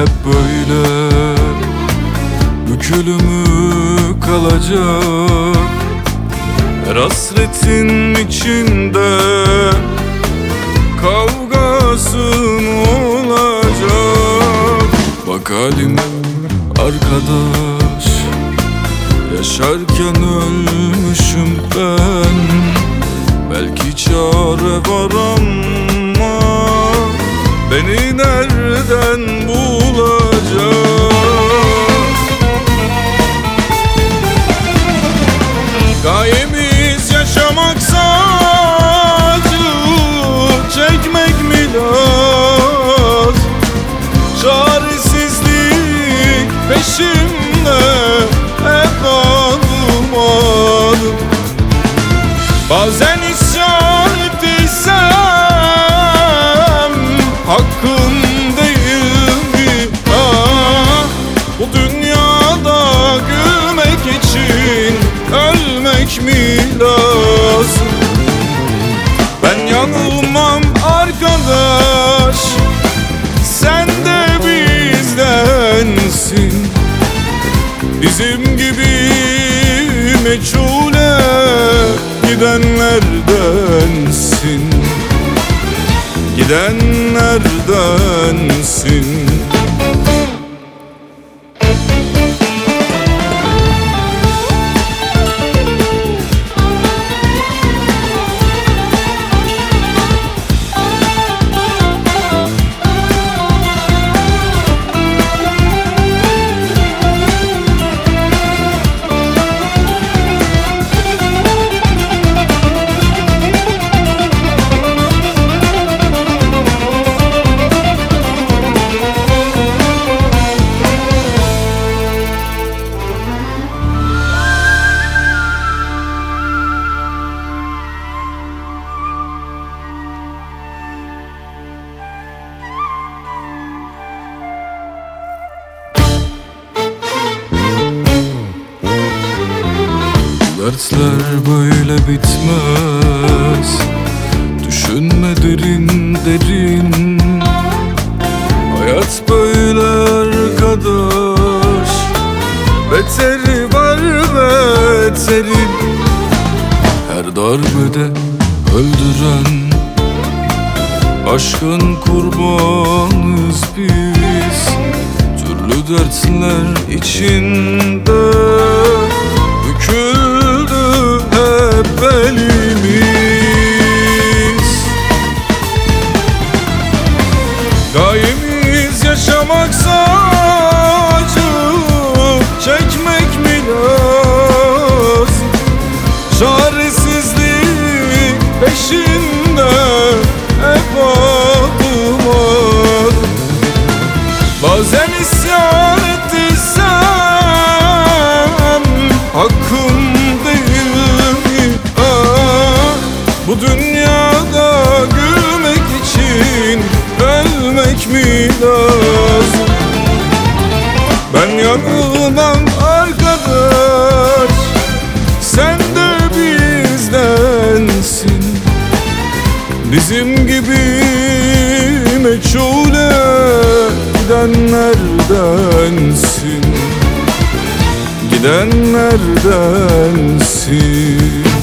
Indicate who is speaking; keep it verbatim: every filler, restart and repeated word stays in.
Speaker 1: hep böyle bükülümü kalacak. Her hasretin içinde kavgasın olacak. Bak halim arkadaş, yaşarken ölmüşüm ben. Belki çare var ama beni nereden bulacak? Gayemiz yaşamaksa acı çekmek mi lazım? Çaresizlik peşimde hep adım adım. Bazen isyan ettiysem hakkım değil mi? Ah, bu dünyada gülmek için ölmek mi lazım? Ben yanılmam arkadaş, sen de bizdensin. Bizim gibi meçhule gidenlerdensin, gidenlerdensin. Dertler böyle bitmez, düşünme derin derin. Hayat böyle arkadaş, beteri var beteri. Her darbede öldüren aşkın kurbanız biz. Türlü dertler içinde büküldü hep belimiz. Gayemiz yaşamaksa acı çekmek mi lazım? Çaresizlik peşinde hep adım adım. Bazen isyan ettiysem hakkım değil mi? Ah, bu dünyada gülmek için ölmek mi lazım? Ben yanılmam arkadaş, sen de bizdensin. Bizim gibi meçhule gidenlerdensin, gidenlerdensin.